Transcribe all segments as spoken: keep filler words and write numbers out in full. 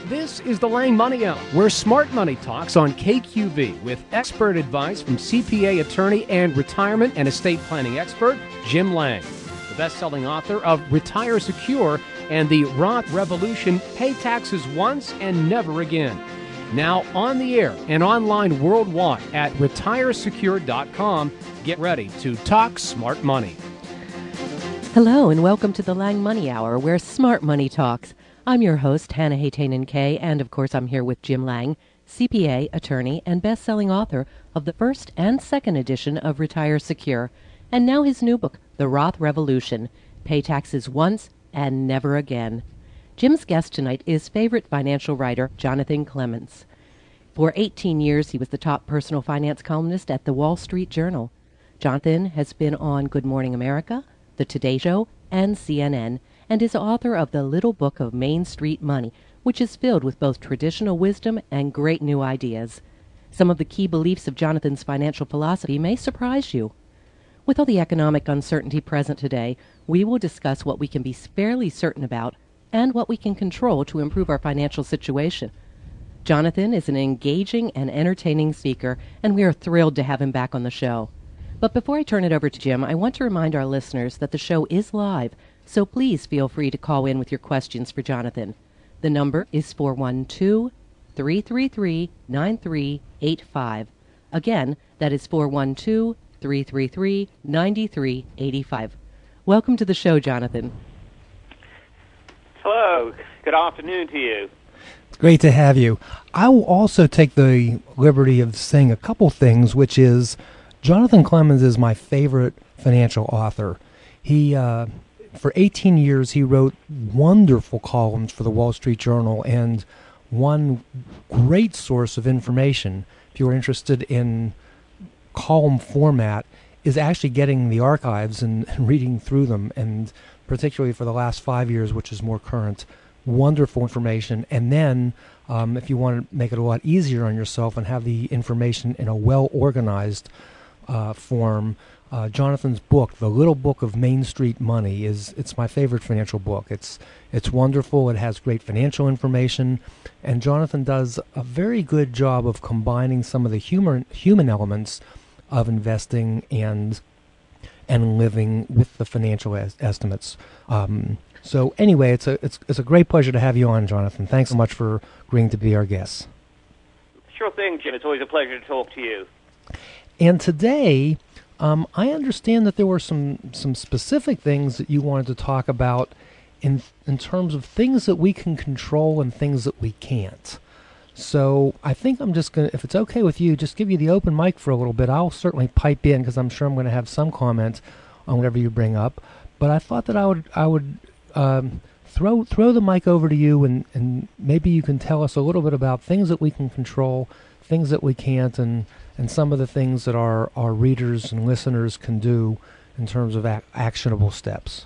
This is the Lang Money Hour, where smart money talks on K Q V with expert advice from C P A attorney and retirement and estate planning expert Jim Lang, the best-selling author of Retire Secure and the Roth Revolution, Pay Taxes Once and Never Again. Now on the air and online worldwide at retire secure dot com. Get ready to talk smart money. Hello and welcome to the Lang Money Hour, where smart money talks. I'm your host, Hannah Haytanen Kay, and of course I'm here with Jim Lang, C P A, attorney, and best-selling author of the first and second edition of Retire Secure, and now his new book, The Roth Revolution, Pay Taxes Once and Never Again. Jim's guest tonight is favorite financial writer Jonathan Clements. For eighteen years, he was the top personal finance columnist at the Wall Street Journal. Jonathan has been on Good Morning America, The Today Show, and C N N, and is author of the Little Book of Main Street Money, which is filled with both traditional wisdom and great new ideas. Some of the key beliefs of Jonathan's financial philosophy may surprise you. With all the economic uncertainty present today, we will discuss what we can be fairly certain about and what we can control to improve our financial situation. Jonathan is an engaging and entertaining speaker, and we are thrilled to have him back on the show. But before I turn it over to Jim, I want to remind our listeners that the show is live, so please feel free to call in with your questions for Jonathan. The number is four one two, three three three, nine three eight five. Again, that is four one two, three three three, nine three eight five. Welcome to the show, Jonathan. Hello. Good afternoon to you. It's great to have you. I will also take the liberty of saying a couple things, which is Jonathan Clements is my favorite financial author. He... Uh, For eighteen years, he wrote wonderful columns for the Wall Street Journal, and one great source of information, if you're interested in column format, is actually getting the archives and, and reading through them, and particularly for the last five years, which is more current, wonderful information. And then, um, if you want to make it a lot easier on yourself and have the information in a well-organized uh, form, Uh, Jonathan's book, The Little Book of Main Street Money, is it's my favorite financial book. It's it's wonderful. It has great financial information, and Jonathan does a very good job of combining some of the human human elements of investing and and living with the financial es- estimates. Um, so anyway, it's a it's it's a great pleasure to have you on, Jonathan. Thanks so much for agreeing to be our guest. Sure thing, Jim. It's always a pleasure to talk to you. And today, Um, I understand that there were some, some specific things that you wanted to talk about in in terms of things that we can control and things that we can't. So I think I'm just going to, if it's okay with you, just give you the open mic for a little bit. I'll certainly pipe in because I'm sure I'm going to have some comment on whatever you bring up. But I thought that I would I would um, throw throw the mic over to you, and, and maybe you can tell us a little bit about things that we can control, things that we can't, and and some of the things that our, our readers and listeners can do in terms of ac- actionable steps.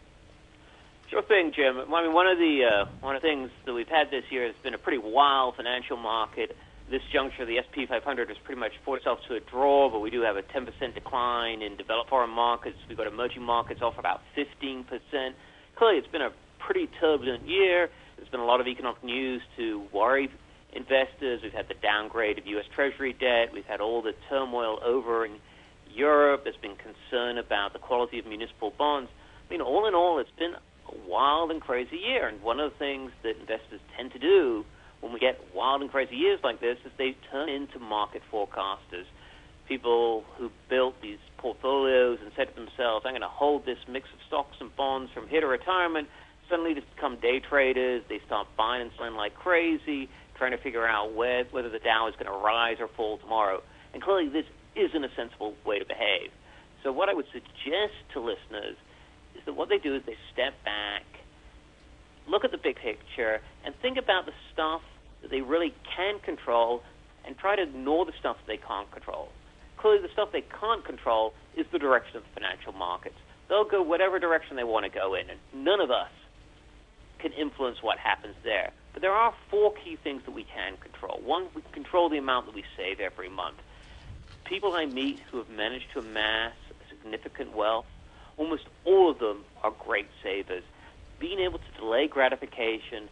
Sure thing, Jim. I mean, one of the uh, one of the things that we've had this year has been a pretty wild financial market. This juncture, the S and P five hundred has pretty much forced itself to a draw, but we do have a ten percent decline in developed foreign markets. We've got emerging markets off about fifteen percent. Clearly, it's been a pretty turbulent year. There's been a lot of economic news to worry investors. We've had the downgrade of U S Treasury debt. We've had all the turmoil over in Europe. There's been concern about the quality of municipal bonds. I mean, all in all, it's been a wild and crazy year. And one of the things that investors tend to do when we get wild and crazy years like this is they turn into market forecasters. People who built these portfolios and said to themselves, I'm going to hold this mix of stocks and bonds from here to retirement, suddenly just become day traders. They start buying and selling like crazy, trying to figure out where, whether the Dow is going to rise or fall tomorrow. And clearly this isn't a sensible way to behave. So what I would suggest to listeners is that what they do is they step back, look at the big picture, and think about the stuff that they really can control and try to ignore the stuff that they can't control. Clearly the stuff they can't control is the direction of the financial markets. They'll go whatever direction they want to go in, and none of us can influence what happens there. But there are four key things that we can control. One, we control the amount that we save every month. People I meet who have managed to amass significant wealth, almost all of them are great savers. Being able to delay gratification and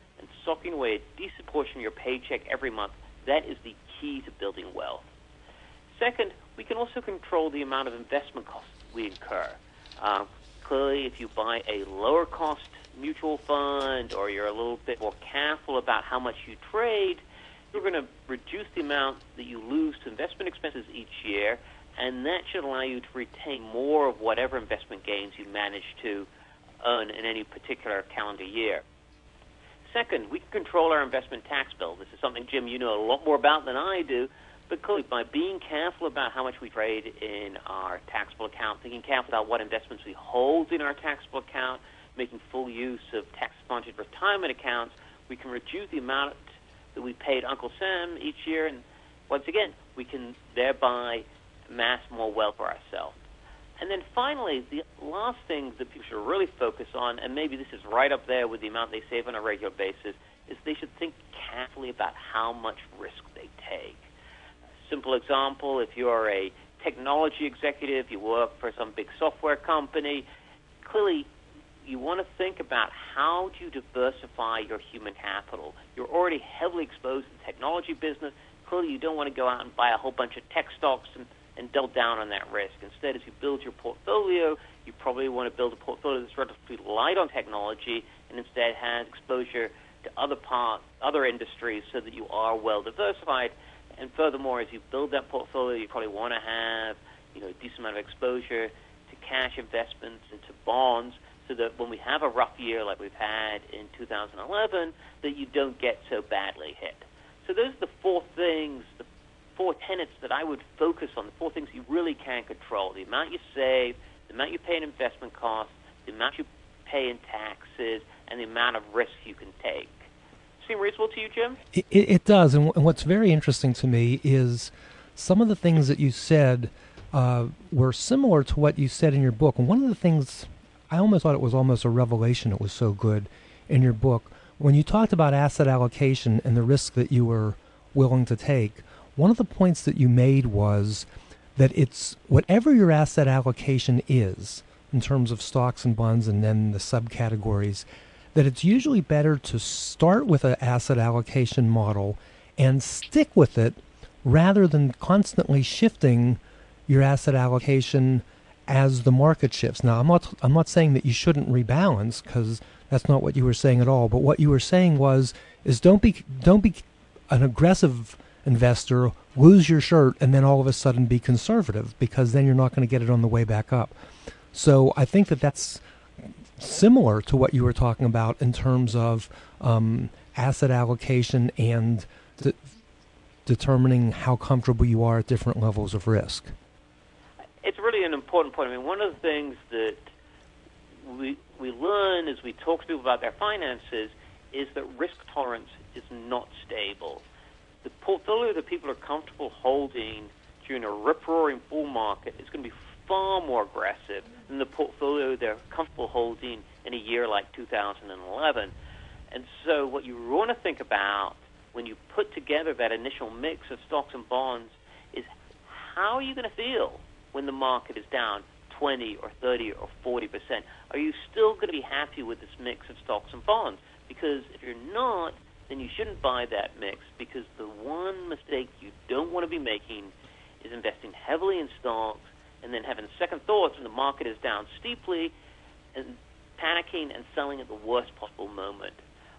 socking away a decent portion of your paycheck every month. That is the key to building wealth. Second, we can also control the amount of investment costs we incur. Uh, clearly, if you buy a lower-cost mutual fund or you're a little bit more careful about how much you trade, you're going to reduce the amount that you lose to investment expenses each year, and that should allow you to retain more of whatever investment gains you manage to earn in any particular calendar year. Second, we can control our investment tax bill. This is something, Jim, you know a lot more about than I do, but clearly by being careful about how much we trade in our taxable account, thinking careful about what investments we hold in our taxable account, making full use of tax-sponsored retirement accounts, we can reduce the amount that we pay to Uncle Sam each year, and once again, we can thereby amass more wealth for ourselves. And then finally, the last thing that people should really focus on, and maybe this is right up there with the amount they save on a regular basis, is they should think carefully about how much risk they take. A simple example, if you're a technology executive, you work for some big software company, clearly you want to think about how do you diversify your human capital. You're already heavily exposed to the technology business. Clearly you don't want to go out and buy a whole bunch of tech stocks and, and double down on that risk. Instead, as you build your portfolio, you probably want to build a portfolio that's relatively light on technology and instead has exposure to other parts, other industries, so that you are well diversified. And furthermore, as you build that portfolio, you probably want to have, you know, a decent amount of exposure to cash investments and to bonds, so that when we have a rough year like we've had in two thousand eleven, that you don't get so badly hit. So those are the four things, the four tenets that I would focus on, the four things you really can control: the amount you save, the amount you pay in investment costs, the amount you pay in taxes, and the amount of risk you can take. Seem reasonable to you, Jim? It, it does, and, w- and what's very interesting to me is some of the things that you said uh, were similar to what you said in your book. And one of the things, I almost thought it was almost a revelation, it was so good in your book, when you talked about asset allocation and the risk that you were willing to take. One of the points that you made was that it's whatever your asset allocation is in terms of stocks and bonds and then the subcategories, that it's usually better to start with an asset allocation model and stick with it rather than constantly shifting your asset allocation as the market shifts. Now, I'm not I'm not saying that you shouldn't rebalance, because that's not what you were saying at all. But what you were saying was is don't be don't be an aggressive investor, lose your shirt, and then all of a sudden be conservative, because then you're not going to get it on the way back up. So I think that that's similar to what you were talking about in terms of um, asset allocation and de- determining how comfortable you are at different levels of risk. It's really an important point. I mean, one of the things that we we learn as we talk to people about their finances is that risk tolerance is not stable. The portfolio that people are comfortable holding during a rip-roaring bull market is going to be far more aggressive than the portfolio they're comfortable holding in a year like two thousand eleven. And so what you want to think about when you put together that initial mix of stocks and bonds is, how are you going to feel when the market is down twenty or thirty or forty percent? Are you still going to be happy with this mix of stocks and bonds? Because if you're not, then you shouldn't buy that mix, because the one mistake you don't want to be making is investing heavily in stocks and then having second thoughts when the market is down steeply and panicking and selling at the worst possible moment.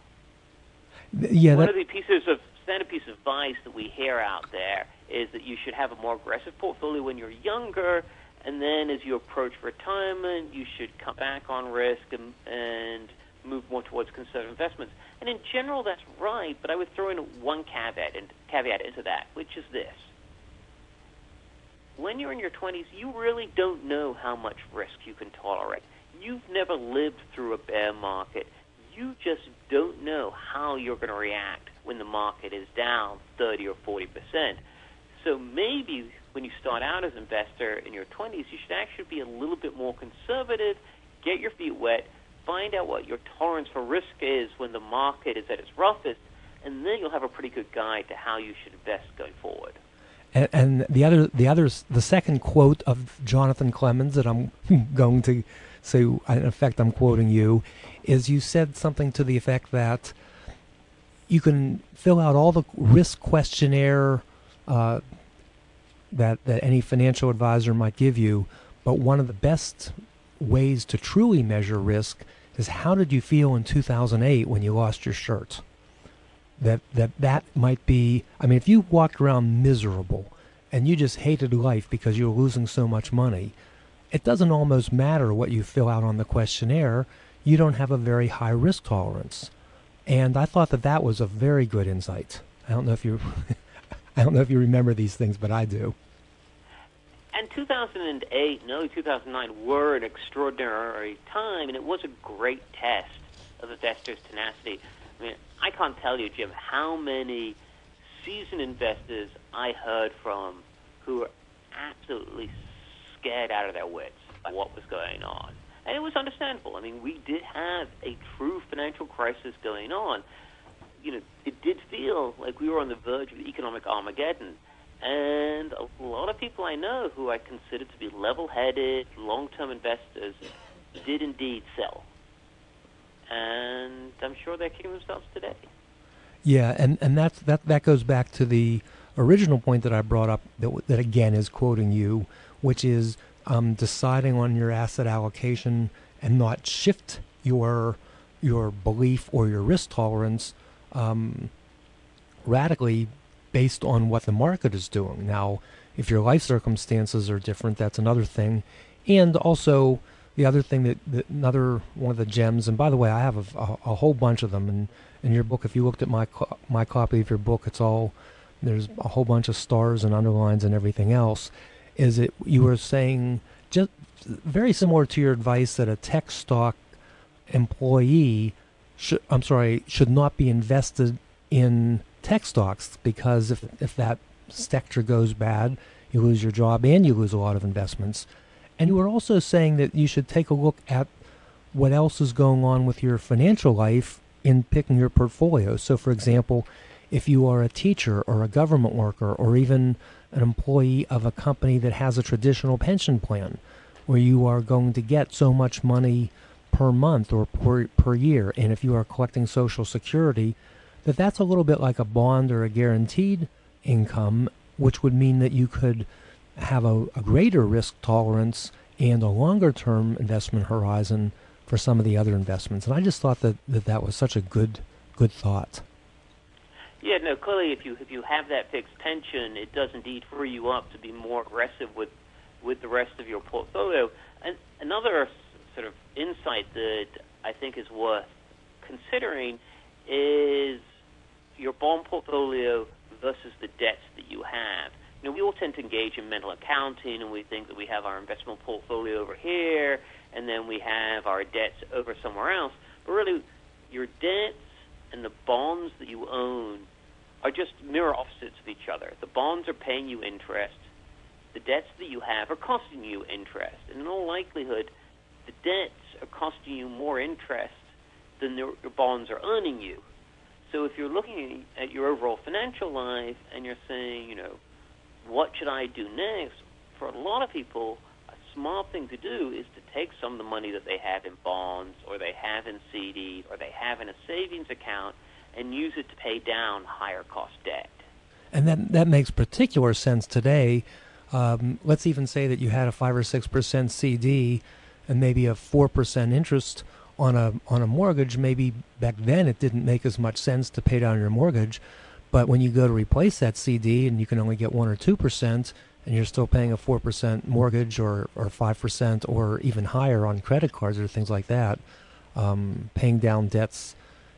Yeah, One that, of the pieces of standard piece of advice that we hear out there is that you should have a more aggressive portfolio when you're younger, and then as you approach retirement, you should cut back on risk and, and move more towards conservative investments. And in general, that's right, but I would throw in one caveat, in, caveat into that, which is this. When you're in your twenties, you really don't know how much risk you can tolerate. You've never lived through a bear market. You just don't know how you're going to react when the market is down thirty or forty percent. So maybe when you start out as an investor in your twenties, you should actually be a little bit more conservative, get your feet wet, find out what your tolerance for risk is when the market is at its roughest, and then you'll have a pretty good guide to how you should invest going forward. and, and the other, the others, the second quote of Jonathan Clemens that I'm going to say, in effect, I'm quoting you, is you said something to the effect that you can fill out all the risk questionnaire uh, that that any financial advisor might give you, but one of the best ways to truly measure risk is how did you feel in two thousand eight when you lost your shirt? That that that might be, I mean, if you walked around miserable and you just hated life because you were losing so much money, it doesn't almost matter what you fill out on the questionnaire. You don't have a very high risk tolerance. And I thought that that was a very good insight. I don't know if you I don't know if you remember these things, but I do. And two thousand eight and early two thousand nine were an extraordinary time, and it was a great test of investors' tenacity. I mean, I can't tell you, Jim, how many seasoned investors I heard from who were absolutely scared out of their wits by what was going on. And it was understandable. I mean, we did have a true financial crisis going on. You know, it did feel like we were on the verge of economic Armageddon. And a lot of people I know who I consider to be level-headed, long-term investors did indeed sell. And I'm sure they're kicking themselves today. Yeah, and, and that's, that, that goes back to the original point that I brought up that, that again is quoting you, which is um, deciding on your asset allocation and not shift your your belief or your risk tolerance um, radically based on what the market is doing. Now, if your life circumstances are different, that's another thing. And also, the other thing that, that another one of the gems, and by the way, I have a, a, a whole bunch of them in, in your book. If you looked at my co- my copy of your book, it's all, there's a whole bunch of stars and underlines and everything else. Is it, you were saying, just very similar to your advice that a tech stock employee should, I'm sorry, should not be invested in tech stocks, because if if that sector goes bad, you lose your job and you lose a lot of investments. And you were also saying that you should take a look at what else is going on with your financial life in picking your portfolio. So, for example, if you are a teacher or a government worker or even an employee of a company that has a traditional pension plan where you are going to get so much money per month or per, per year, and if you are collecting Social Security, that that's a little bit like a bond or a guaranteed income, which would mean that you could have a, a greater risk tolerance and a longer-term investment horizon for some of the other investments. And I just thought that that, that was such a good good thought. Yeah, no, clearly if you if you have that fixed pension, it does indeed free you up to be more aggressive with, with the rest of your portfolio. And another sort of insight that I think is worth considering is your bond portfolio versus the debts that you have. You know, we all tend to engage in mental accounting, and we think that we have our investment portfolio over here, and then we have our debts over somewhere else. But really, your debts and the bonds that you own are just mirror opposites of each other. The bonds are paying you interest. The debts that you have are costing you interest. And in all likelihood, the debts are costing you more interest than the, your bonds are earning you. So if you're looking at your overall financial life and you're saying, you know, what should I do next? For a lot of people, a smart thing to do is to take some of the money that they have in bonds or they have in C Ds or they have in a savings account and use it to pay down higher cost debt. And that that makes particular sense today. Um, let's even say that you had a five or six percent C D and maybe a four percent interest on a on a mortgage. Maybe back then it didn't make as much sense to pay down your mortgage. But when you go to replace that C D and you can only get one or two percent, and you're still paying a four percent mortgage or or five percent or even higher on credit cards or things like that, um, paying down debts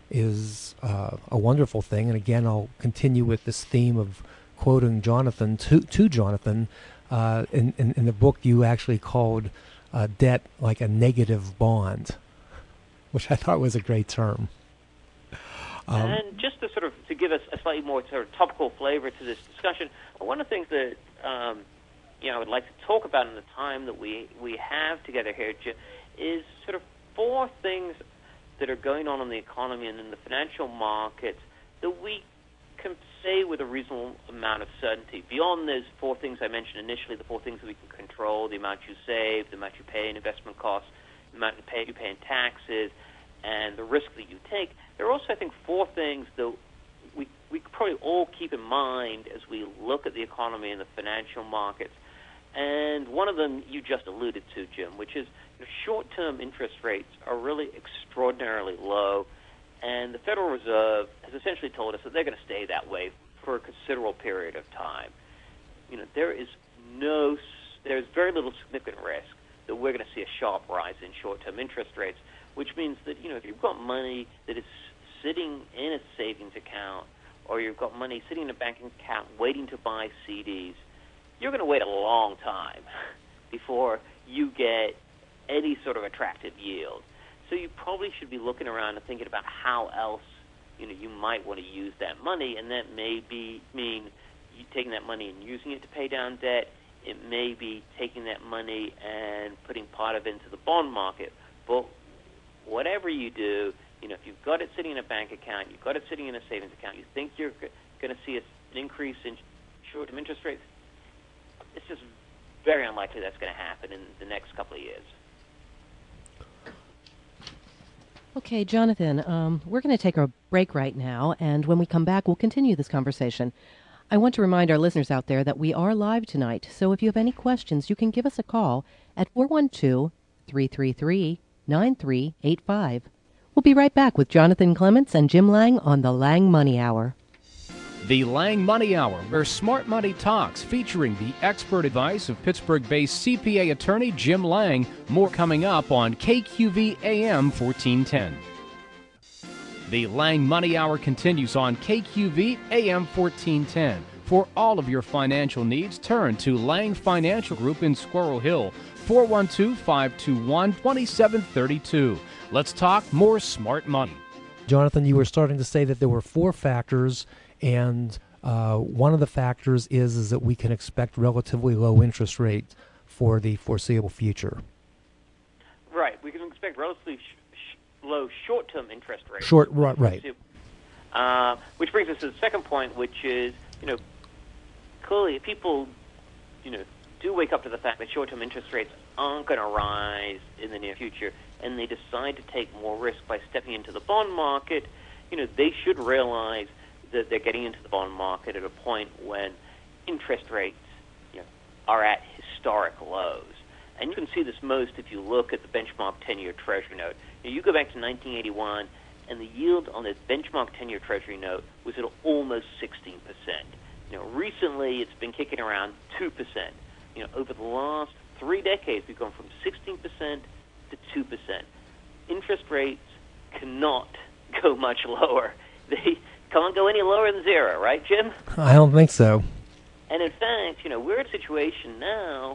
is uh, a wonderful thing. And again, I'll continue with this theme of quoting Jonathan to to Jonathan. Uh, in, in in the book, you actually called uh, debt like a negative bond, which I thought was a great term. Um, and just to sort of to give us a slightly more sort of topical flavor to this discussion, one of the things that um, you know I would like to talk about in the time that we we have together here, Jim, is sort of four things that are going on in the economy and in the financial markets that we can say with a reasonable amount of certainty. Beyond those four things I mentioned initially, the four things that we can control: the amount you save, the amount you pay in investment costs, the amount you pay you pay in taxes, and the risk that you take. There are also, I think, four things that we we probably all keep in mind as we look at the economy and the financial markets. And one of them you just alluded to, Jim, which is you know, short-term interest rates are really extraordinarily low, and the Federal Reserve has essentially told us that they're going to stay that way for a considerable period of time. You know, there is no, there's very little significant risk that we're going to see a sharp rise in short-term interest rates, which means that, you know, if you've got money that is sitting in a savings account or you've got money sitting in a banking account waiting to buy C Ds, you're going to wait a long time before you get any sort of attractive yield. So you probably should be looking around and thinking about how else, you know, you might want to use that money, and that may be mean you taking that money and using it to pay down debt. It may be taking that money and putting part of it into the bond market. But whatever you do, you know, if you've got it sitting in a bank account, you've got it sitting in a savings account, you think you're going to see an increase in short-term interest rates, it's just very unlikely that's going to happen in the next couple of years. Okay, Jonathan, um, we're going to take a break right now, and when we come back, we'll continue this conversation. I want to remind our listeners out there that we are live tonight, so if you have any questions, you can give us a call at four one two, three three three, nine three eight five. We'll be right back with Jonathan Clements and Jim Lang on the Lang Money Hour. The Lang Money Hour, where smart money talks, featuring the expert advice of Pittsburgh-based C P A attorney Jim Lang. More coming up on K Q V A M fourteen ten. The Lang Money Hour continues on K Q V A M fourteen ten. For all of your financial needs, turn to Lang Financial Group in Squirrel Hill, four one two, five two one, two seven three two. Let's talk more smart money. Jonathan, you were starting to say that there were four factors, and uh, one of the factors is, is that we can expect relatively low interest rates for the foreseeable future. Right. We can expect relatively sh- sh- low short-term interest rates. Short, right. right. Uh, which brings us to the second point, which is, you know, clearly if people, you know, do wake up to the fact that short-term interest rates aren't going to rise in the near future, and they decide to take more risk by stepping into the bond market, you know, they should realize that they're getting into the bond market at a point when interest rates, you know, are at historic lows. And you can see this most if you look at the benchmark ten-year Treasury note. Now, you go back to nineteen eighty-one, and the yield on the benchmark ten-year Treasury note was at almost sixteen percent. You know, recently it's been kicking around two percent. You know, over the last three decades, we've gone from sixteen percent to two percent. Interest rates cannot go much lower. They can't go any lower than zero, right, Jim? I don't think so. And in fact, you know, we're in a situation now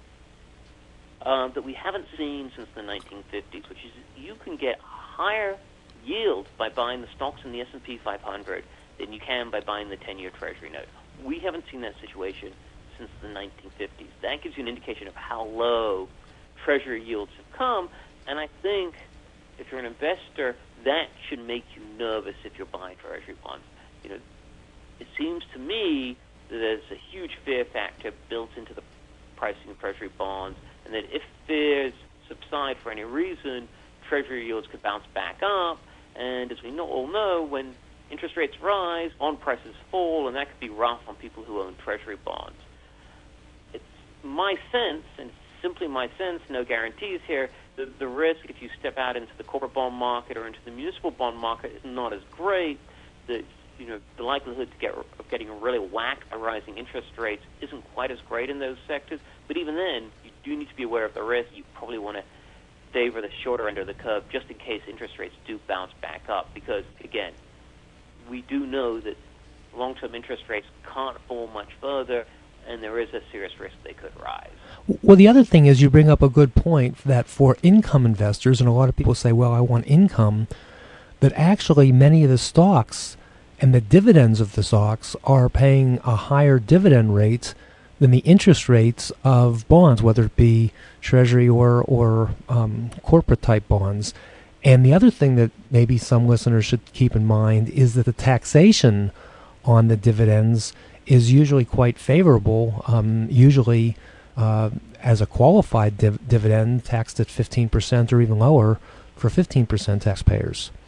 uh, that we haven't seen since the nineteen fifties, which is you can get higher yield by buying the stocks in the S and P five hundred than you can by buying the ten-year Treasury note. We haven't seen that situation since the nineteen fifties. That gives you an indication of how low Treasury yields have come, and I think if you're an investor, that should make you nervous if you're buying Treasury bonds. You know, it seems to me that there's a huge fear factor built into the pricing of Treasury bonds, and that if fears subside for any reason, Treasury yields could bounce back up, and as we know, all know, when interest rates rise, bond prices fall, and that could be rough on people who own Treasury bonds. It's my sense, and simply my sense, no guarantees here, the, the risk if you step out into the corporate bond market or into the municipal bond market is not as great. The, you know, the likelihood to get, of getting really whacked by rising interest rates isn't quite as great in those sectors, but even then, you do need to be aware of the risk. You probably want to favor the shorter end of the curve just in case interest rates do bounce back up, because, again, we do know that long-term interest rates can't fall much further, and there is a serious risk they could rise. Well, the other thing is you bring up a good point that for income investors, and a lot of people say, well, I want income, that actually many of the stocks and the dividends of the stocks are paying a higher dividend rate than the interest rates of bonds, whether it be Treasury or, or um, corporate-type bonds. And the other thing that maybe some listeners should keep in mind is that the taxation on the dividends is usually quite favorable, um, usually uh, as a qualified div- dividend taxed at fifteen percent or even lower for fifteen percent taxpayers.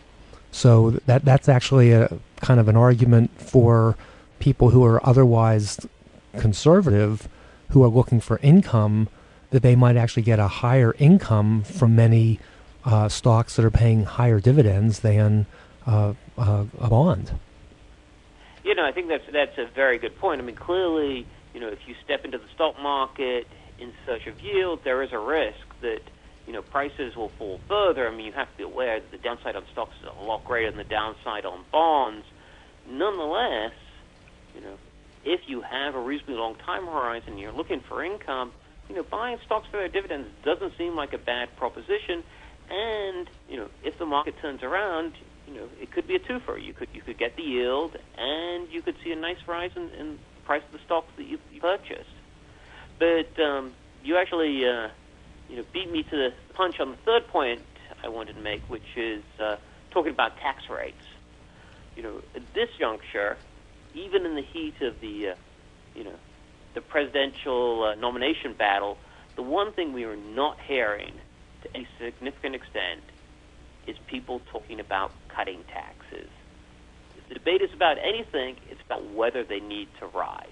So that that's actually a kind of an argument for people who are otherwise conservative, who are looking for income, that they might actually get a higher income from many uh, stocks that are paying higher dividends than uh, uh, a bond. You know, I think that's that's a very good point. I mean, clearly, you know, if you step into the stock market in search of yield, there is a risk that, you know, prices will fall further. I mean, you have to be aware that the downside on stocks is a lot greater than the downside on bonds. Nonetheless, you know, if you have a reasonably long time horizon and you're looking for income, you know, buying stocks for their dividends doesn't seem like a bad proposition. And, you know, if the market turns around, you know, it could be a twofer. You could you could get the yield, and you could see a nice rise in, in the price of the stocks that you, you purchased. But um, you actually, uh, you know, beat me to the punch on the third point I wanted to make, which is uh, talking about tax rates. You know, at this juncture, even in the heat of the, uh, you know, the presidential uh, nomination battle, the one thing we are not hearing to any significant extent is people talking about cutting taxes. If the debate is about anything, it's about whether they need to rise.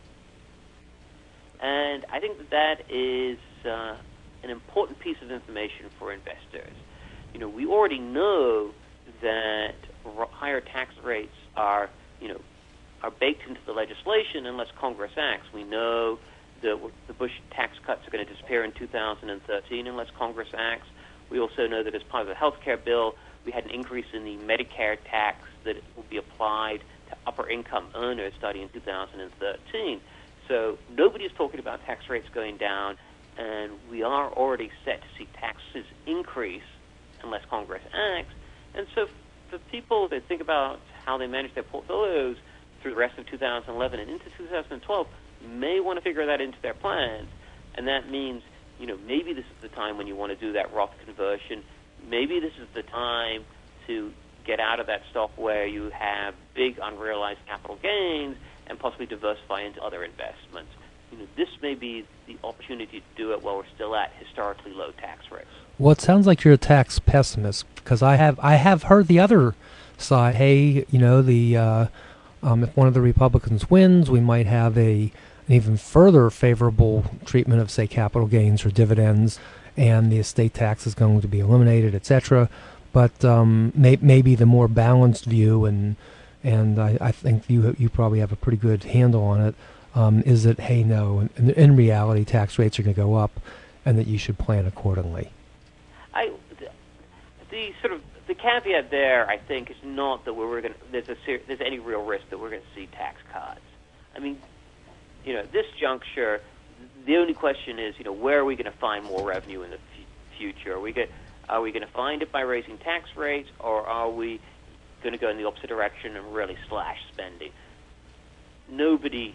And I think that that is uh, an important piece of information for investors. You know, we already know that r- higher tax rates are, you know, are baked into the legislation unless Congress acts. We know that the Bush tax cuts are going to disappear in two thousand thirteen unless Congress acts. We also know that as part of the health care bill, we had an increase in the Medicare tax that will be applied to upper income earners starting in two thousand thirteen. So nobody is talking about tax rates going down, and we are already set to see taxes increase unless Congress acts. And so for people that think about how they manage their portfolios through the rest of two thousand eleven and into two thousand twelve, may want to figure that into their plans. And that means, you know, maybe this is the time when you want to do that Roth conversion. Maybe this is the time to get out of that stock where you have big unrealized capital gains and possibly diversify into other investments. You know, this may be the opportunity to do it while we're still at historically low tax rates. Well, it sounds like you're a tax pessimist, because I have I have heard the other side. Hey, you know, the uh, um, if one of the Republicans wins, we might have a an even further favorable treatment of, say, capital gains or dividends, and the estate tax is going to be eliminated, et cetera. But um, may, maybe the more balanced view, and and I, I think you you probably have a pretty good handle on it, um, is that, hey, no, in, in reality, tax rates are going to go up, and that you should plan accordingly. I, the, the sort of the caveat there, I think, is not that we're going there's a ser- there's any real risk that we're going to see tax cuts. I mean, you know, at this juncture, the only question is, you know, where are we going to find more revenue in the f- future? Are we get, are we going to find it by raising tax rates, or are we going to go in the opposite direction and really slash spending? Nobody,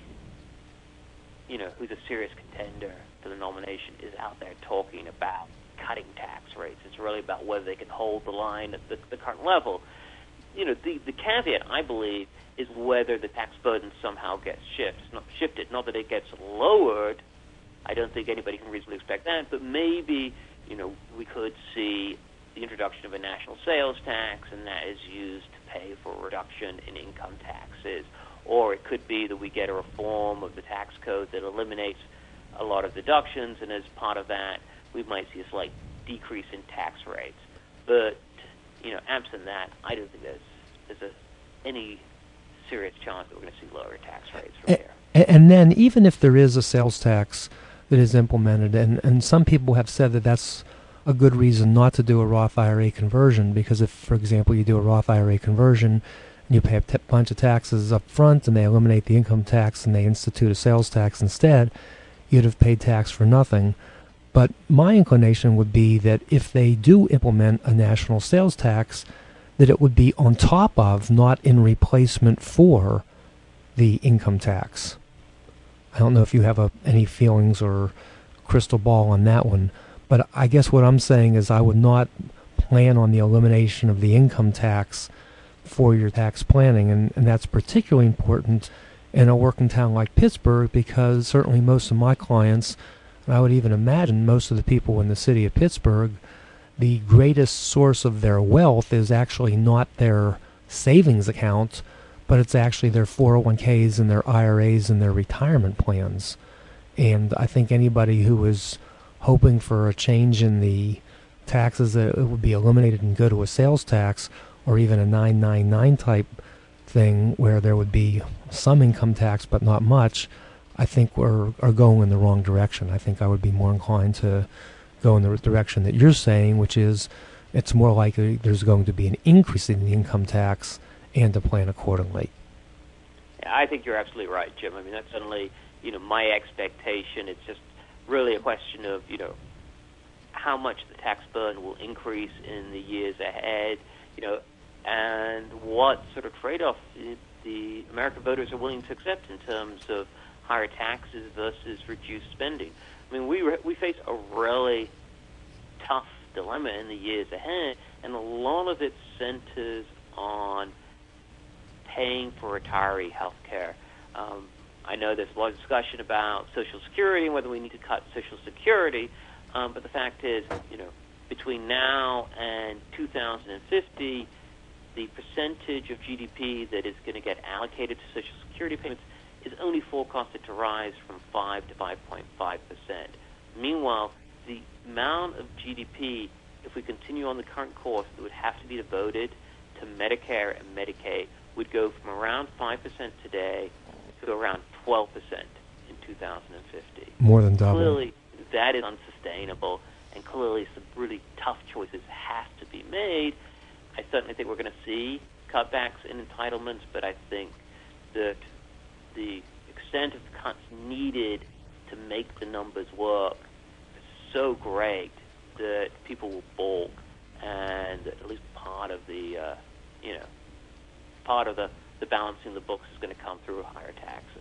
you know, who's a serious contender for the nomination is out there talking about cutting tax rates. It's really about whether they can hold the line at the, the current level. You know, the, the caveat, I believe, is whether the tax burden somehow gets shifted. Not shifted, not that it gets lowered. I don't think anybody can reasonably expect that, but maybe, you know, we could see the introduction of a national sales tax, and that is used to pay for a reduction in income taxes. Or it could be that we get a reform of the tax code that eliminates a lot of deductions, and as part of that, we might see a slight decrease in tax rates. But, you know, absent that, I don't think there's, there's a, any serious chance that we're going to see lower tax rates from and, here. And then even if there is a sales tax that is implemented, and, and some people have said that that's a good reason not to do a Roth I R A conversion, because if, for example, you do a Roth I R A conversion and you pay a t- bunch of taxes up front and they eliminate the income tax and they institute a sales tax instead, you'd have paid tax for nothing. But my inclination would be that if they do implement a national sales tax, that it would be on top of, not in replacement for, the income tax. I don't know if you have a, any feelings or crystal ball on that one, but I guess what I'm saying is I would not plan on the elimination of the income tax for your tax planning, and, and that's particularly important in a working town like Pittsburgh, because certainly most of my clients, and I would even imagine most of the people in the city of Pittsburgh, the greatest source of their wealth is actually not their savings accounts, but it's actually their four oh one k's and their I R As and their retirement plans. And I think anybody who is hoping for a change in the taxes, that it would be eliminated and go to a sales tax, or even a nine ninety-nine type thing where there would be some income tax but not much, I think we're are going in the wrong direction. I think I would be more inclined to go in the direction that you're saying, which is it's more likely there's going to be an increase in the income tax and to plan accordingly. I think you're absolutely right, Jim. I mean, that's certainly, you know, my expectation. It's just really a question of, you know, how much the tax burden will increase in the years ahead, you know, and what sort of trade-off the American voters are willing to accept in terms of higher taxes versus reduced spending. I mean, we re- we face a really tough dilemma in the years ahead, and a lot of it centers on paying for retiree health care. Um, I know there's a lot of discussion about Social Security and whether we need to cut Social Security, um, but the fact is, you know, between now and two thousand fifty, the percentage of G D P that is going to get allocated to Social Security payments is only forecasted to rise from five to five point five percent. Meanwhile, the amount of G D P, if we continue on the current course, that would have to be devoted to Medicare and Medicaid would go from around five percent today to around twelve percent in two thousand fifty. More than double. Clearly, that is unsustainable, and clearly some really tough choices have to be made. I certainly think we're going to see cutbacks in entitlements, but I think that the extent of the cuts needed to make the numbers work is so great that people will balk, and that at least part of the, uh, you know, part of the, the balancing the books is going to come through higher taxes.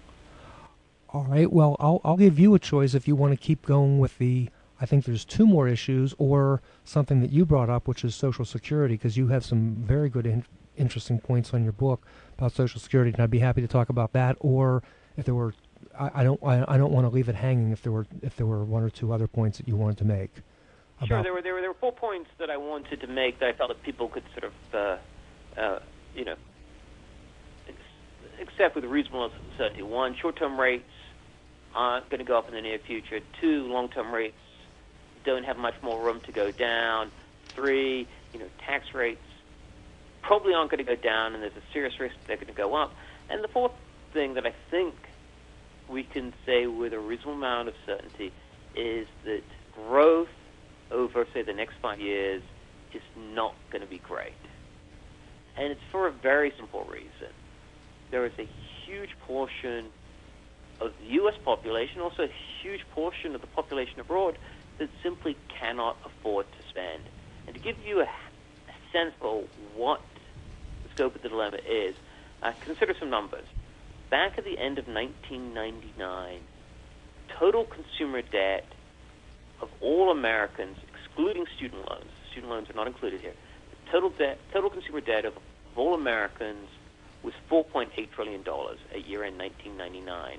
All right. Well, I'll I'll give you a choice if you want to keep going with the. I think there's two more issues, or something that you brought up, which is Social Security, because you have some very good, in, interesting points on your book about Social Security, and I'd be happy to talk about that. Or if there were, I, I don't, I, I don't want to leave it hanging. If there were, if there were one or two other points that you wanted to make. Sure. There were there were there were four points that I wanted to make that I felt that people could sort of, uh, uh, you know, accept with reasonable certainty. One, short-term rates aren't going to go up in the near future. Two, long-term rates don't have much more room to go down. Three, you know, tax rates probably aren't going to go down, and there's a serious risk they're going to go up. And the fourth thing that I think we can say with a reasonable amount of certainty is that growth over, say, the next five years is not going to be great. And it's for a very simple reason. There is a huge portion of the U S population, also a huge portion of the population abroad, that simply cannot afford to spend. And to give you a, a sense of what the scope of the dilemma is, uh, consider some numbers. Back at the end of nineteen ninety-nine, total consumer debt of all Americans, excluding student loans, student loans are not included here, the total debt, total consumer debt of, of all Americans was four point eight trillion dollars at year-end nineteen ninety-nine.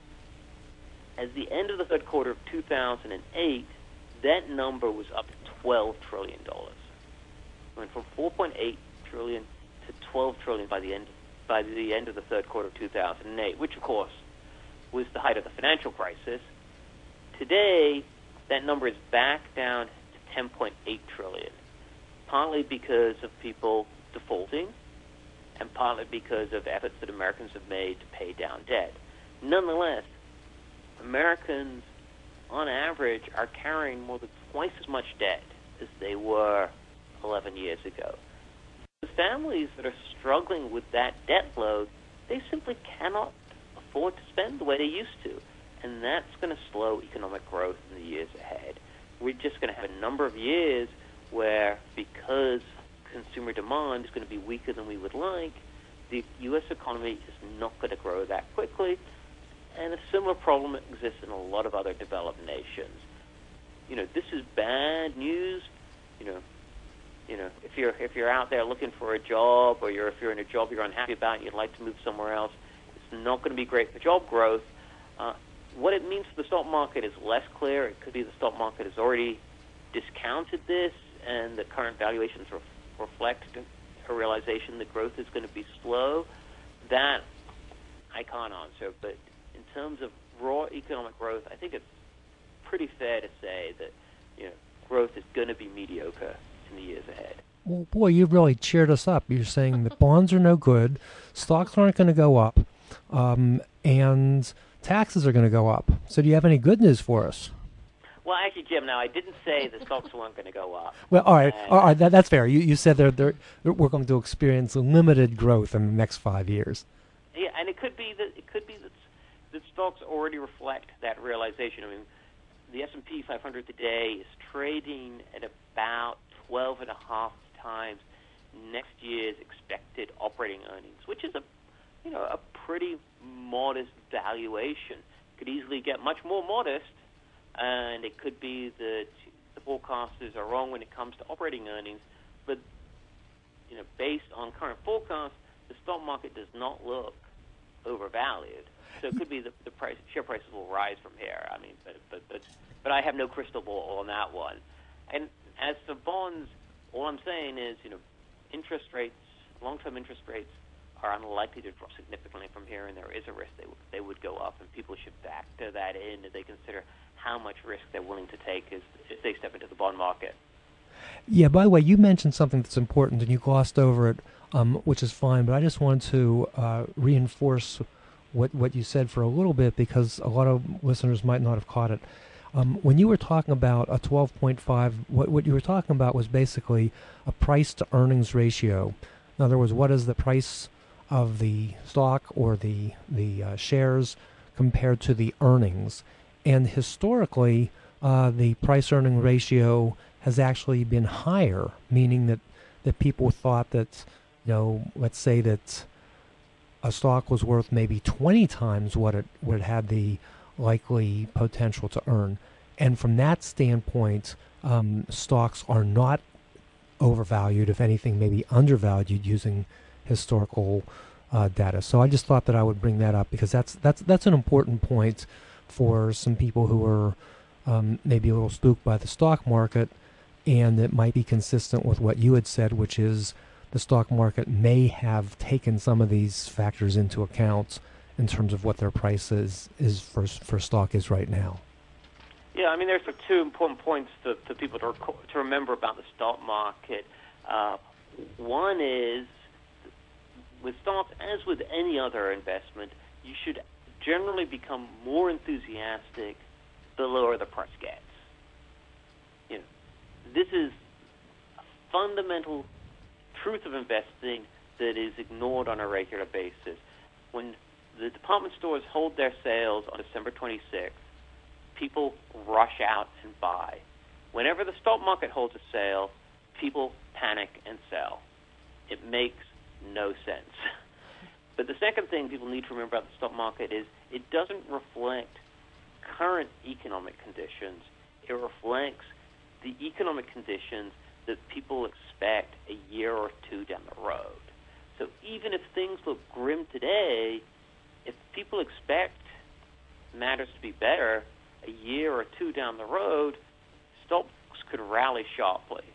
At the end of the third quarter of two thousand eight, that number was up to twelve trillion dollars. It went from four point eight trillion dollars to twelve trillion dollars by the end by the end of the third quarter of two thousand eight, which, of course, was the height of the financial crisis. Today, that number is back down to ten point eight trillion dollars, partly because of people defaulting and partly because of efforts that Americans have made to pay down debt. Nonetheless, Americans, on average, are carrying more than twice as much debt as they were eleven years ago. The families that are struggling with that debt load, they simply cannot afford to spend the way they used to, and that's going to slow economic growth in the years ahead. We're just going to have a number of years where, because consumer demand is going to be weaker than we would like, the U S economy is not going to grow that quickly, and a similar problem exists in a lot of other developed nations. You know, this is bad news. You know, you know, if you're if you're out there looking for a job, or you're if you're in a job you're unhappy about and you'd like to move somewhere else, it's not going to be great for job growth. Uh, what it means for the stock market is less clear. It could be the stock market has already discounted this, and the current valuations re- reflect a realization that growth is going to be slow, that I can't answer. But in terms of raw economic growth, I think it's pretty fair to say that, you know, growth is going to be mediocre in the years ahead. Well, boy, you really cheered us up. You're saying that bonds are no good, stocks aren't going to go up, um, and taxes are going to go up. So do you have any good news for us? Well, actually, Jim, now I didn't say the stocks weren't going to go up. Well, all right, And, all right, that, that's fair. You you said they're, they're, we're going to experience limited growth in the next five years. Yeah, and it could be that it could be that that stocks already reflect that realization. I mean, the S and P five hundred today is trading at about twelve and a half times next year's expected operating earnings, which is a you know a pretty modest valuation. Could easily get much more modest, and it could be that the forecasters are wrong when it comes to operating earnings. But you know, based on current forecasts, the stock market does not look overvalued. So it could be that the price, share prices will rise from here. I mean, but but but but I have no crystal ball on that one. And as for bonds, all I'm saying is, you know, interest rates, long-term interest rates, are unlikely to drop significantly from here, and there is a risk they w- they would go up, and people should factor that in as they consider how much risk they're willing to take as if they step into the bond market. Yeah, by the way, you mentioned something that's important, and you glossed over it, um, which is fine, but I just wanted to uh, reinforce what, what you said for a little bit, because a lot of listeners might not have caught it. Um, when you were talking about a twelve point five, what, what you were talking about was basically a price-to-earnings ratio. In other words, what is the price of the stock or the, the uh, shares compared to the earnings? And historically, uh, the price-earning ratio has actually been higher, meaning that, that people thought that, you know, let's say that a stock was worth maybe twenty times what it, what it had the likely potential to earn. And from that standpoint, um, stocks are not overvalued, if anything, maybe undervalued using historical uh, data. So I just thought that I would bring that up, because that's that's that's an important point for some people who are um, maybe a little spooked by the stock market, and it might be consistent with what you had said, which is the stock market may have taken some of these factors into account in terms of what their price is, is for, for stock is right now. Yeah, I mean, there's two important points to, to people to, rec- to remember about the stock market. Uh, one is, with stocks, as with any other investment, you should generally become more enthusiastic the lower the price gets. You know, this is a fundamental truth of investing that is ignored on a regular basis. When the department stores hold their sales on December twenty-sixth, people rush out and buy. Whenever the stock market holds a sale, people panic and sell. It makes no sense. But the second thing people need to remember about the stock market is it doesn't reflect current economic conditions. It reflects the economic conditions that people expect a year or two down the road. So even if things look grim today, if people expect matters to be better a year or two down the road, stocks could rally sharply.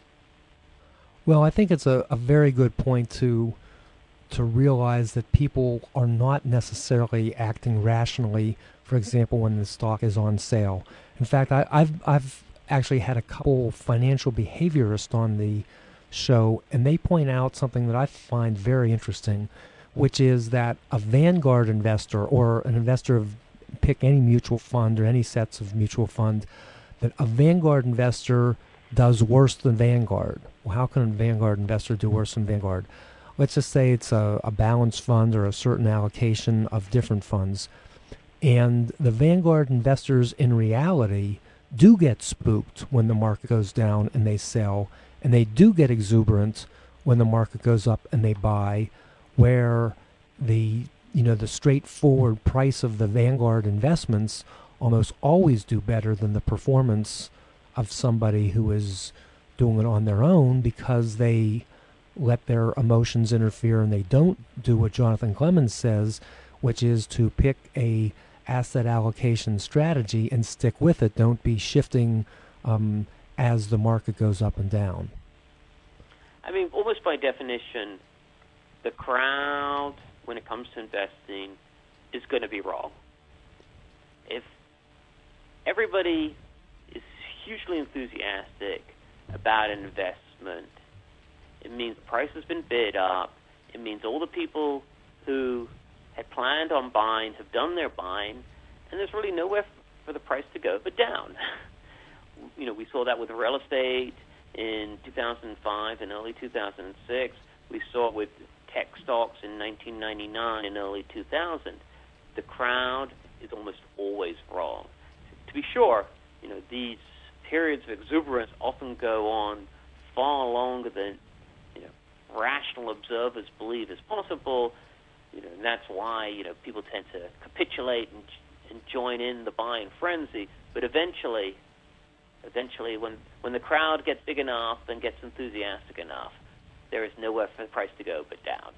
Well, I think it's a, a very good point to to realize that people are not necessarily acting rationally, for example, when the stock is on sale. In fact, I, I've I've actually had a couple financial behaviorists on the show, and they point out something that I find very interesting, which is that a Vanguard investor or an investor of pick any mutual fund or any sets of mutual fund, that a Vanguard investor does worse than Vanguard. Well, how can a Vanguard investor do worse than Vanguard? Let's just say it's a, a balanced fund or a certain allocation of different funds. And the Vanguard investors in reality do get spooked when the market goes down and they sell, and they do get exuberant when the market goes up and they buy, where the you know the straightforward price of the Vanguard investments almost always do better than the performance of somebody who is doing it on their own, because they let their emotions interfere and they don't do what Jonathan Clemens says, which is to pick a asset allocation strategy and stick with it. Don't be shifting um, as the market goes up and down. I mean, almost by definition, the crowd, when it comes to investing, is going to be wrong. If everybody is hugely enthusiastic about an investment, it means the price has been bid up. It means all the people who had planned on buying have done their buying, and there's really nowhere for the price to go but down. You know, we saw that with real estate in two thousand five and early two thousand six. We saw it with tech stocks in nineteen ninety-nine and early two thousand. The crowd is almost always wrong. To be sure, you know, these periods of exuberance often go on far longer than, you know, rational observers believe is possible. You know, and that's why, you know, people tend to capitulate and, and join in the buying frenzy. But eventually, eventually, when when the crowd gets big enough and gets enthusiastic enough, there is nowhere for the price to go but down.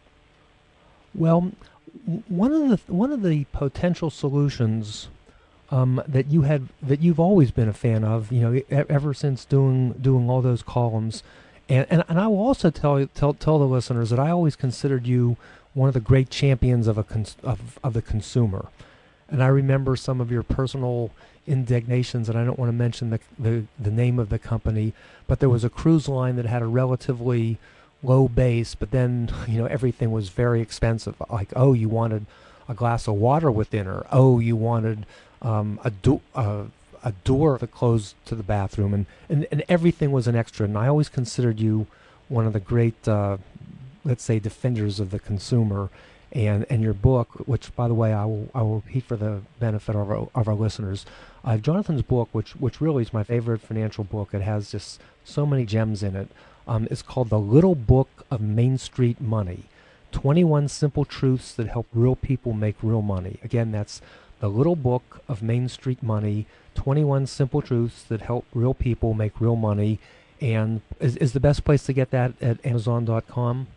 Well, one of the one of the potential solutions um, that you had that you've always been a fan of, you know, e- ever since doing doing all those columns, and and, and I will also tell tell tell the listeners that I always considered you one of the great champions of a cons- of of the consumer, and I remember some of your personal indignations, and I don't want to mention the, the the name of the company, but there was a cruise line that had a relatively low base, but then, you know, everything was very expensive. Like, oh, you wanted a glass of water with dinner. Oh, you wanted um, a, do- uh, a door that closed to the bathroom, and, and, and everything was an extra. And I always considered you one of the great, uh, let's say, defenders of the consumer. And and your book, which, by the way, I will I will repeat for the benefit of our, of our listeners, uh, Jonathan's book, which which really is my favorite financial book. It has just so many gems in it. Um, it's called The Little Book of Main Street Money, twenty-one Simple Truths That Help Real People Make Real Money. Again, that's The Little Book of Main Street Money, twenty-one Simple Truths That Help Real People Make Real Money. And is, is the best place to get that at Amazon dot com?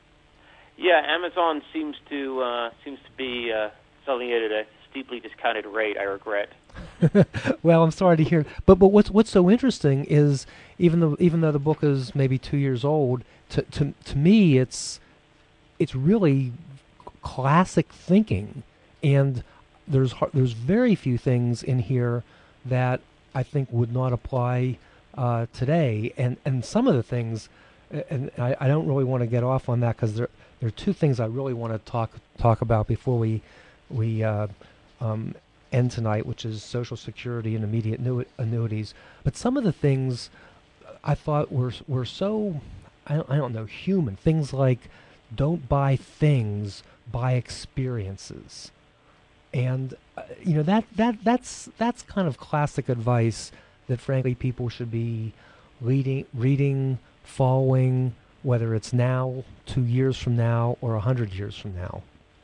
Yeah, Amazon seems to uh, seems to be uh, selling it at a steeply discounted rate, I regret. Well, I'm sorry to hear, but but what's what's so interesting is even though even though the book is maybe two years old, to to to me it's it's really classic thinking, and there's har- there's very few things in here that I think would not apply uh, today, and and some of the things, and I, I don't really want to get off on that because there there are two things I really want to talk talk about before we we. Uh, um, end tonight, which is Social Security and immediate annu- annuities. But some of the things I thought were were so, I don't, I don't know, human. Things like don't buy things, buy experiences. And, uh, you know, that, that that's that's kind of classic advice that, frankly, people should be reading, reading, following, whether it's now, two years from now, or a hundred years from now.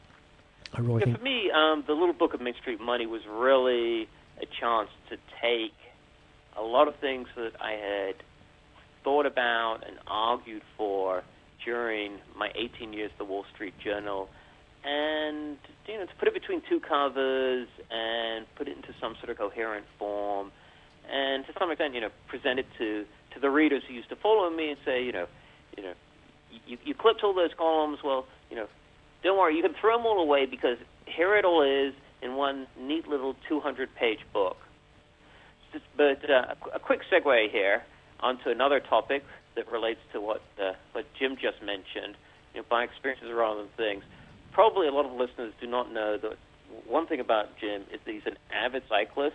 I really yeah, think for me, um, the Little Book of Main Street Money was really a chance to take a lot of things that I had thought about and argued for during my eighteen years at the Wall Street Journal, and, you know, to put it between two covers and put it into some sort of coherent form, and to some extent, you know, present it to, to the readers who used to follow me and say, you know, you know, you, you clipped all those columns, well, you know, don't worry, you can throw them all away because here it all is in one neat little two hundred page book. But uh, a quick segue here onto another topic that relates to what uh, what Jim just mentioned, you know, by experiences rather than things. Probably a lot of listeners do not know that one thing about Jim is that he's an avid cyclist.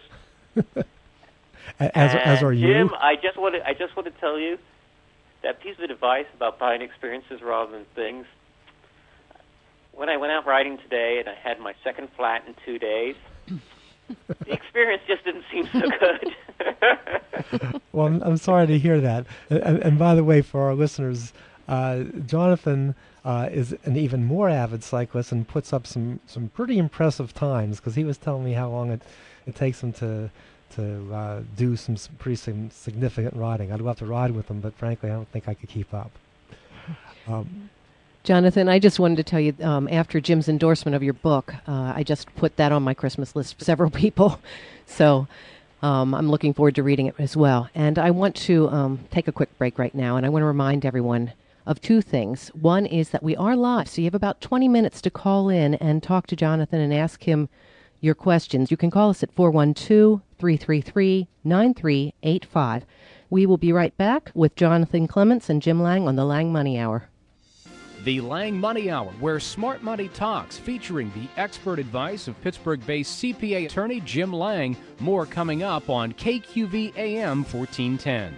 as as are you, Jim, I just want to I just want to tell you that piece of advice about buying experiences rather than things. When I went out riding today and I had my second flat in two days, the experience just didn't seem so good. Well, I'm, I'm sorry to hear that. And, and by the way, for our listeners, uh, Jonathan uh, is an even more avid cyclist and puts up some, some pretty impressive times because he was telling me how long it, it takes him to to uh, do some, some pretty some significant riding. I'd love to ride with him, but frankly, I don't think I could keep up. Um, Jonathan, I just wanted to tell you, um, after Jim's endorsement of your book, uh, I just put that on my Christmas list for several people. So Um, I'm looking forward to reading it as well. And I want to um, take a quick break right now, and I want to remind everyone of two things. One is that we are live, so you have about twenty minutes to call in and talk to Jonathan and ask him your questions. You can call us at four one two, three three three, nine three eight five. We will be right back with Jonathan Clements and Jim Lang on the Lang Money Hour. The Lang Money Hour, where smart money talks, featuring the expert advice of Pittsburgh-based C P A attorney Jim Lang. More coming up on K Q V A M fourteen ten.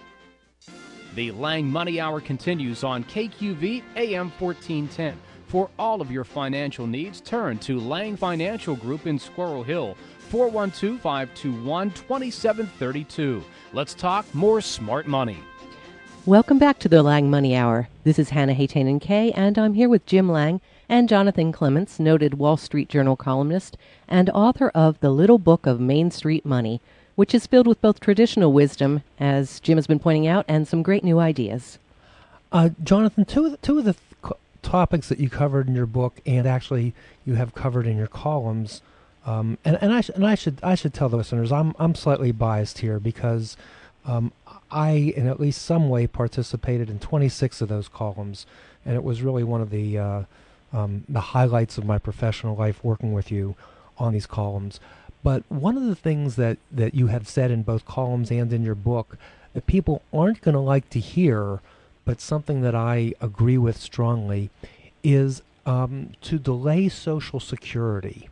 The Lang Money Hour continues on K Q V A M fourteen ten. For all of your financial needs, turn to Lang Financial Group in Squirrel Hill, four one two, five two one, two seven three two. Let's talk more smart money. Welcome back to the Lang Money Hour. This is Hannah Haytanen Kay, and I'm here with Jim Lang and Jonathan Clements, noted Wall Street Journal columnist and author of The Little Book of Main Street Money, which is filled with both traditional wisdom, as Jim has been pointing out, and some great new ideas. Uh, Jonathan, two of the, two of the th- topics that you covered in your book, and actually you have covered in your columns, um, and, and I sh- and I should I should tell the listeners I'm I'm slightly biased here because um, I, in at least some way, participated in twenty-six of those columns, and it was really one of the uh, um, the highlights of my professional life working with you on these columns. But one of the things that, that you have said in both columns and in your book that people aren't going to like to hear, but something that I agree with strongly, is um, to delay Social Security.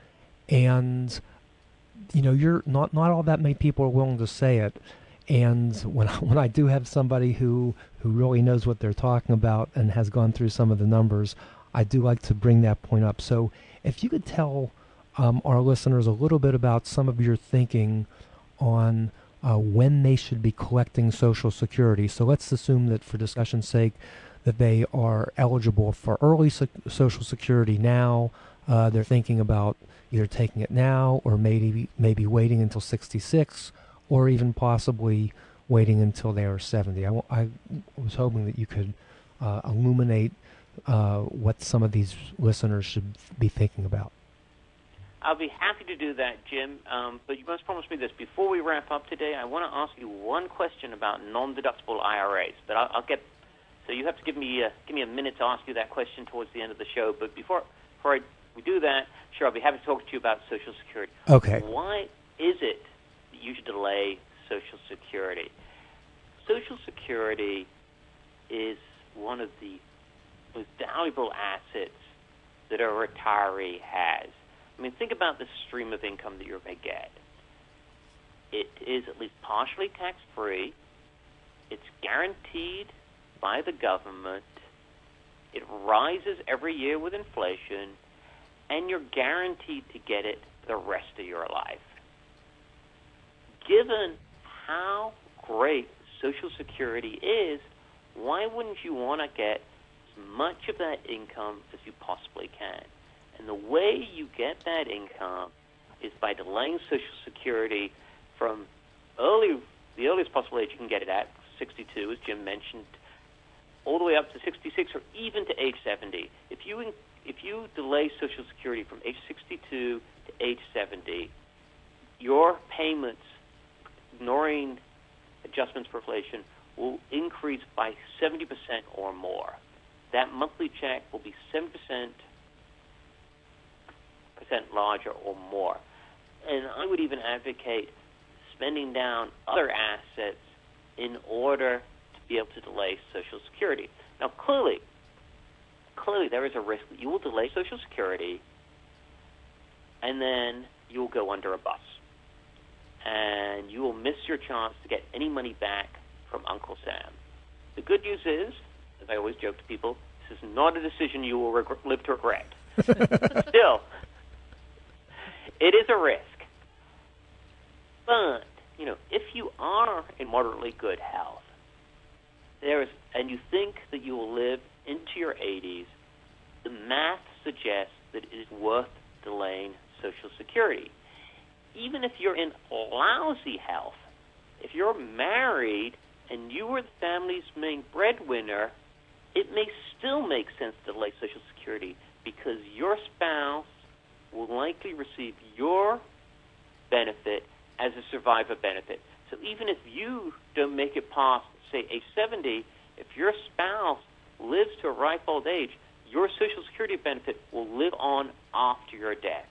And, you know, you're not, not all that many people are willing to say it. And when when I do have somebody who, who really knows what they're talking about and has gone through some of the numbers, I do like to bring that point up. So if you could tell um, our listeners a little bit about some of your thinking on uh, when they should be collecting Social Security. So let's assume that, for discussion's sake, that they are eligible for early so- Social Security now. Uh, they're thinking about either taking it now or maybe maybe waiting until sixty-six, or even possibly waiting until they are seventy. I, w- I was hoping that you could uh, illuminate uh, what some of these listeners should be thinking about. I'll be happy to do that, Jim, um, but you must promise me this. Before we wrap up today, I want to ask you one question about non-deductible I R As. But I'll, I'll get so you have to give me a, give me a minute to ask you that question towards the end of the show. But before, before I, we do that, sure, I'll be happy to talk to you about Social Security. Okay. Why is it that you should delay Social Security? Social Security is one of the most valuable assets that a retiree has. I mean, think about the stream of income that you're going to get. It is at least partially tax-free. It's guaranteed by the government. It rises every year with inflation, and you're guaranteed to get it the rest of your life. Given how great Social Security is, why wouldn't you want to get as much of that income as you possibly can? And the way you get that income is by delaying Social Security from early, the earliest possible age you can get it at, sixty-two, as Jim mentioned, all the way up to sixty-six, or even to age seventy. If you if you delay Social Security from age sixty-two to age seventy, your payments, ignoring adjustments for inflation, will increase by seventy percent or more. That monthly check will be seventy percent percent larger or more. And I would even advocate spending down other assets in order to be able to delay Social Security. Now, clearly, clearly there is a risk that you will delay Social Security and then you will go under a bus. And you will miss your chance to get any money back from Uncle Sam. The good news is, as I always joke to people, this is not a decision you will reg- live to regret. Still, it is a risk. But, you know, if you are in moderately good health, there is, and you think that you will live into your eighties, the math suggests that it is worth delaying Social Security. Even if you're in lousy health, if you're married and you were the family's main breadwinner, it may still make sense to delay Social Security because your spouse will likely receive your benefit as a survivor benefit. So even if you don't make it past, say, age seventy, if your spouse lives to a ripe old age, your Social Security benefit will live on after your death.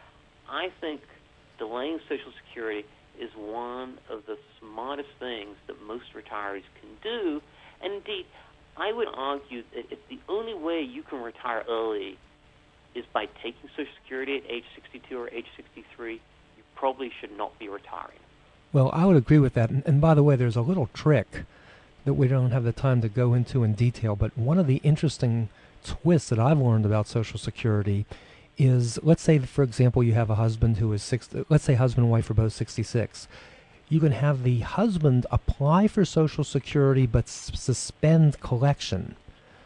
I think delaying Social Security is one of the smartest things that most retirees can do. And indeed, I would argue that if the only way you can retire early is by taking Social Security at age sixty-two or age sixty-three, you probably should not be retiring. Well, I would agree with that. And, and by the way, there's a little trick that we don't have the time to go into in detail, but one of the interesting twists that I've learned about Social Security is, let's say, for example, you have a husband who is six, let's say husband and wife are both sixty-six. You can have the husband apply for Social Security but s- suspend collection.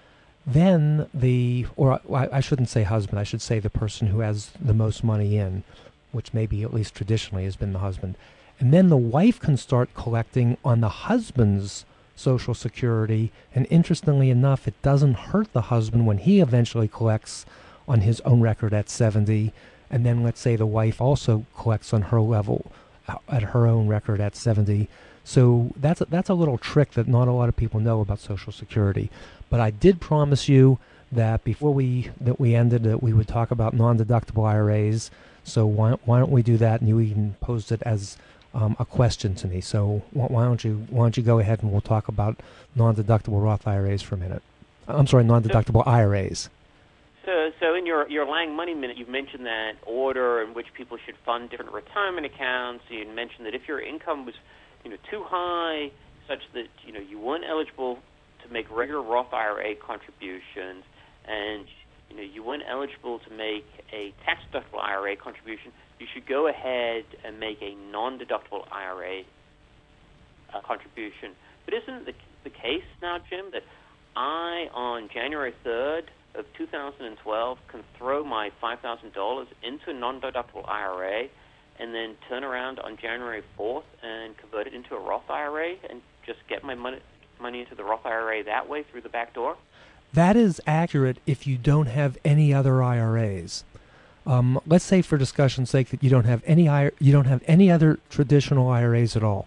Then the, or I, I shouldn't say husband, I should say the person who has the most money in, which maybe at least traditionally has been the husband. And then the wife can start collecting on the husband's Social Security, and interestingly enough, it doesn't hurt the husband when he eventually collects on his own record at seventy, and then let's say the wife also collects on her level at her own record at seventy. So that's a, that's a little trick that not a lot of people know about Social Security. But I did promise you that before we that we ended that we would talk about non-deductible I R As. So why why don't we do that, and you even posed it as Um, a question to me. So why don't you why don't you go ahead and we'll talk about non-deductible Roth I R As for a minute. I'm sorry, non-deductible I R As. So, so in your your Lang Money Minute, you mentioned that order in which people should fund different retirement accounts. You mentioned that if your income was, you know, too high, such that you know you weren't eligible to make regular Roth I R A contributions, and you know you weren't eligible to make a tax-deductible I R A contribution, you should go ahead and make a non-deductible I R A uh, contribution. But isn't the, the case now, Jim, that I, on January third of two thousand twelve, can throw my five thousand dollars into a non-deductible I R A and then turn around on January fourth and convert it into a Roth I R A and just get my money, money into the Roth I R A that way through the back door? That is accurate if you don't have any other I R As. Um, let's say, for discussion's sake, that you don't have any I R, you don't have any other traditional I R As at all.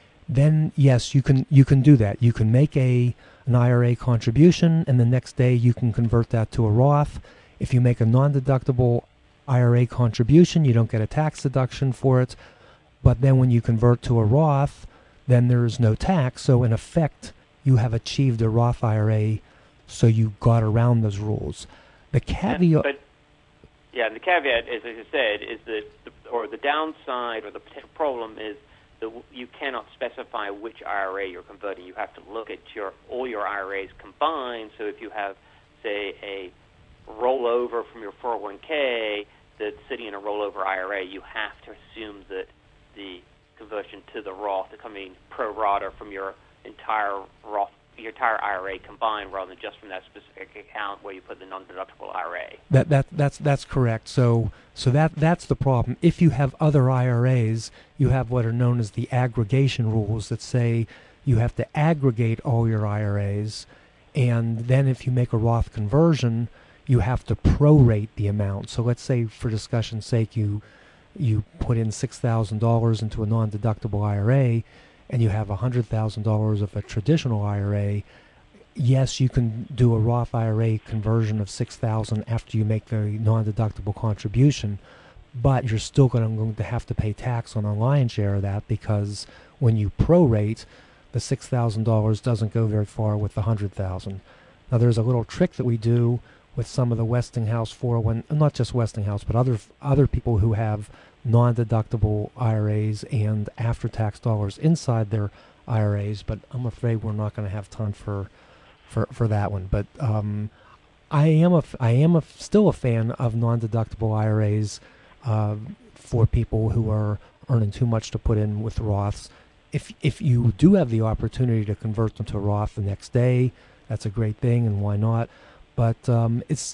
Then yes, you can you can do that. You can make a an I R A contribution, and the next day you can convert that to a Roth. If you make a non-deductible I R A contribution, you don't get a tax deduction for it. But then when you convert to a Roth, then there is no tax. So in effect, you have achieved a Roth I R A. So you got around those rules. The caveat. But, yeah, and the caveat, as I said, is that, the, or the downside or the problem is that you cannot specify which I R A you're converting. You have to look at your all your I R As combined. So if you have, say, a rollover from your four oh one k that's sitting in a rollover I R A, you have to assume that the conversion to the Roth is coming pro rata from your entire Roth. Your entire I R A combined, rather than just from that specific account where you put the non-deductible I R A. That that that's that's correct. So so that that's the problem. If you have other I R As, you have what are known as the aggregation rules that say you have to aggregate all your I R As, and then if you make a Roth conversion, you have to prorate the amount. So let's say, for discussion's sake, you you put in six thousand dollars into a non-deductible I R A, and you have one hundred thousand dollars of a traditional I R A. Yes, you can do a Roth I R A conversion of six thousand dollars after you make the non-deductible contribution, but you're still going to have to pay tax on a lion's share of that, because when you prorate, the six thousand dollars doesn't go very far with the one hundred thousand dollars. Now, there's a little trick that we do with some of the Westinghouse four oh one, not just Westinghouse, but other other people who have non-deductible I R As and after-tax dollars inside their I R As, but I'm afraid we're not going to have time for for, for that one. But um, I am a I am a, still a fan of non-deductible I R As uh, for people who are earning too much to put in with Roths. If if you do have the opportunity to convert them to Roth the next day, that's a great thing, and why not? But um, it's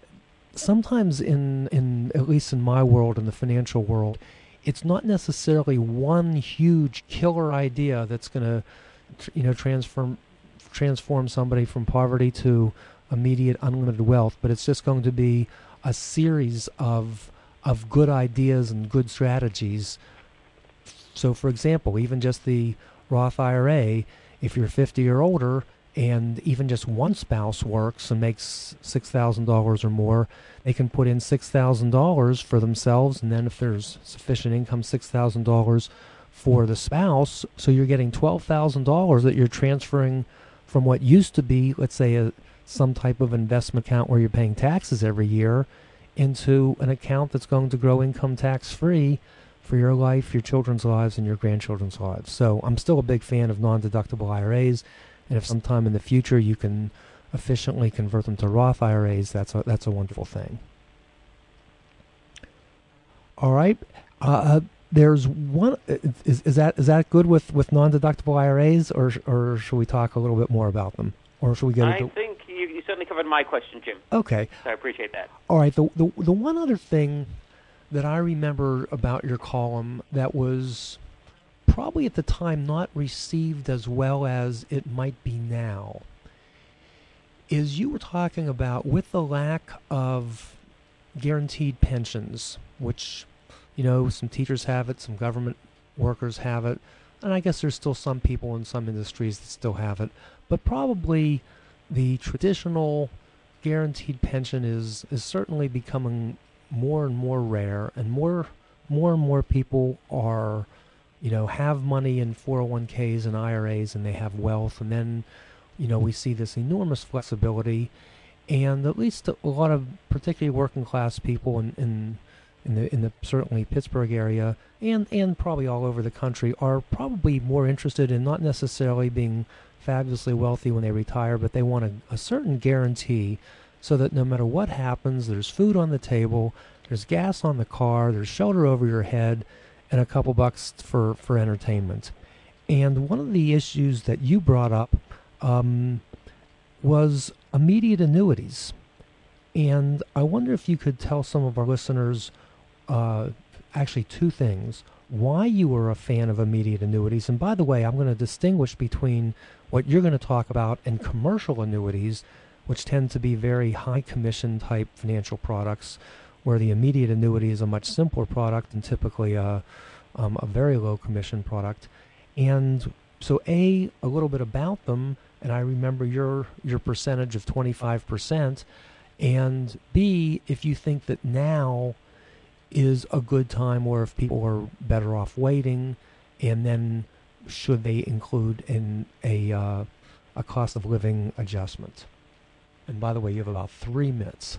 sometimes in, in, at least in my world, in the financial world, it's not necessarily one huge killer idea that's going to, you know, transform transform somebody from poverty to immediate unlimited wealth. But it's just going to be a series of of good ideas and good strategies So, for example, even just the Roth I R A, if you're fifty or older, and even just one spouse works and makes six thousand dollars or more, they can put in six thousand dollars for themselves, and then if there's sufficient income, six thousand dollars for the spouse. So you're getting twelve thousand dollars that you're transferring from what used to be, let's say, a, some type of investment account where you're paying taxes every year into an account that's going to grow income tax-free for your life, your children's lives, and your grandchildren's lives. So I'm still a big fan of non-deductible I R As. And if sometime in the future you can efficiently convert them to Roth I R As, that's a, that's a wonderful thing. All right. Uh, there's one. Is, is that is that good with, with non-deductible I R As, or or should we talk a little bit more about them, or should we get? I into... think you, you certainly covered my question, Jim. Okay. So I appreciate that. All right. The the the one other thing that I remember about your column that was probably at the time not received as well as it might be now is you were talking about, with the lack of guaranteed pensions, which, you know, some teachers have it, some government workers have it, and I guess there's still some people in some industries that still have it, but probably the traditional guaranteed pension is is certainly becoming more and more rare, and more more and more people are, you know, have money in four oh one k's and I R As, and they have wealth, and then, you know, we see this enormous flexibility, and at least a lot of particularly working class people in in, in the in the certainly Pittsburgh area, and and probably all over the country, are probably more interested in not necessarily being fabulously wealthy when they retire, but they want a, a certain guarantee so that no matter what happens, there's food on the table, there's gas on the car, there's shelter over your head, and a couple bucks for, for entertainment. And one of the issues that you brought up um, was immediate annuities. And I wonder if you could tell some of our listeners uh, actually two things. Why you were a fan of immediate annuities. And by the way, I'm going to distinguish between what you're going to talk about and commercial annuities, which tend to be very high commission type financial products, where the immediate annuity is a much simpler product and typically a, um, a very low commission product. And so A, a little bit about them, and I remember your your percentage of twenty-five percent, and B, if you think that now is a good time, or if people are better off waiting, and then should they include in a uh, a cost of living adjustment. And by the way, you have about three minutes.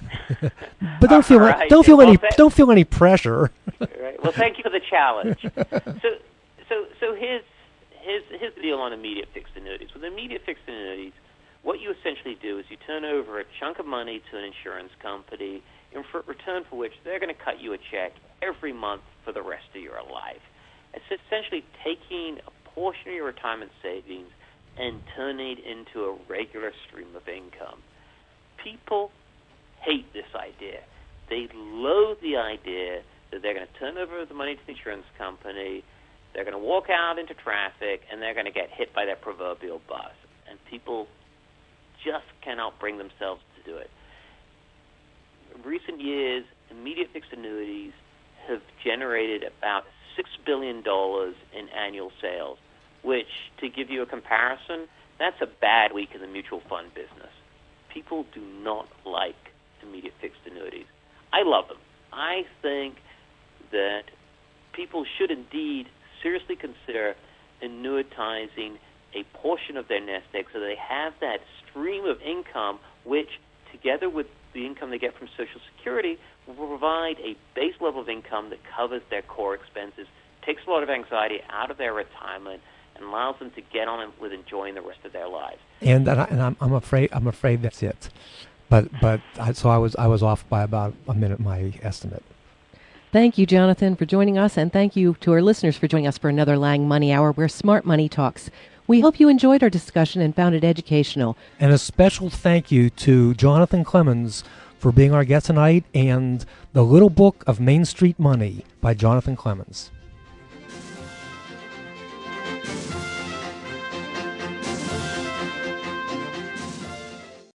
But don't feel right. don't feel well, any th- don't feel any pressure. Right. Well, thank you for the challenge. So, so, so here's here's here's the deal on immediate fixed annuities. With immediate fixed annuities, what you essentially do is you turn over a chunk of money to an insurance company, in for, return for which they're going to cut you a check every month for the rest of your life. It's essentially taking a portion of your retirement savings and turning it into a regular stream of income. People hate this idea. They loathe the idea that they're going to turn over the money to the insurance company, they're going to walk out into traffic, and they're going to get hit by that proverbial bus. And people just cannot bring themselves to do it. In recent years, immediate fixed annuities have generated about six billion dollars in annual sales, which, to give you a comparison, that's a bad week in the mutual fund business. People do not like immediate fixed annuities. I love them. I think that people should indeed seriously consider annuitizing a portion of their nest egg so they have that stream of income, which, together with the income they get from Social Security, will provide a base level of income that covers their core expenses, takes a lot of anxiety out of their retirement, and allows them to get on with enjoying the rest of their lives. And and, I, and I'm, I'm afraid I'm afraid that's it. But but I, so I was I was off by about a minute my estimate. Thank you, Jonathan, for joining us, and thank you to our listeners for joining us for another Lang Money Hour, where smart money talks. We hope you enjoyed our discussion and found it educational. And a special thank you to Jonathan Clemens for being our guest tonight, and The Little Book of Main Street Money by Jonathan Clemens.